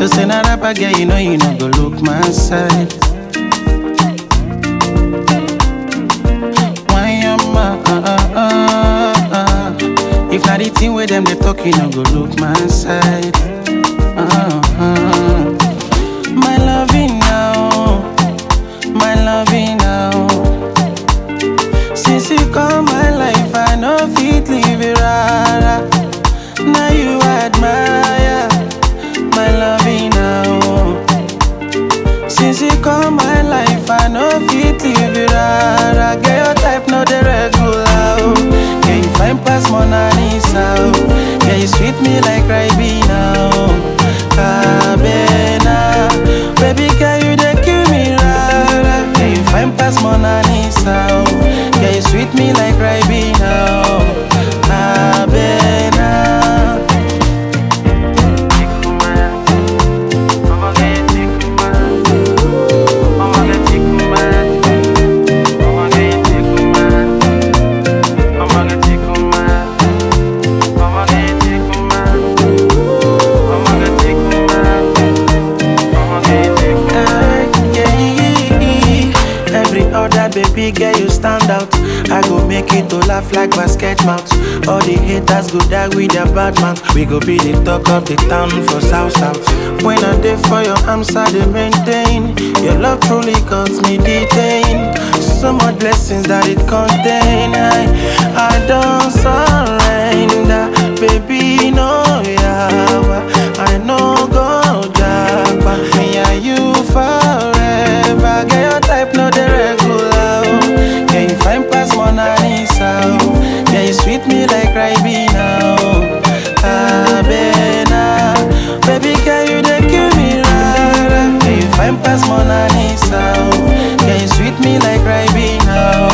To say na rapper girl, you know you no go look my side. Why am if not the thing where them they talk, you no go look my side. My loving now, my loving now. Since you come my life, I know fit leave it rara. Now you admire my loving now. Since you come my life, I know fit leave it rara. Get your type, no the regular. Can you find past Mona Lisa? Can you sweet me like Ribena? Cabena, baby, can you dey kill me rara? Can you find past Mona Lisa? Can you sweet me like Ribena? Cabena. Baby girl, you stand out. I go make it to laugh like basket mouth. All the haters go die with their bad mouth. We go be the talk of the town for South South. When I dey for your arms, I dey maintain. Your love truly got me detained. So much blessings that it contain. I don't surrender, baby, no yawa. I know go japa. Me and you forever. Get your type, no the regular. Can you find past Mona Lisa? Can you sweet me like Ribena? Cabena, baby, can you dey kill me rara? Can you find past Mona Lisa? Can you sweet me like Ribena?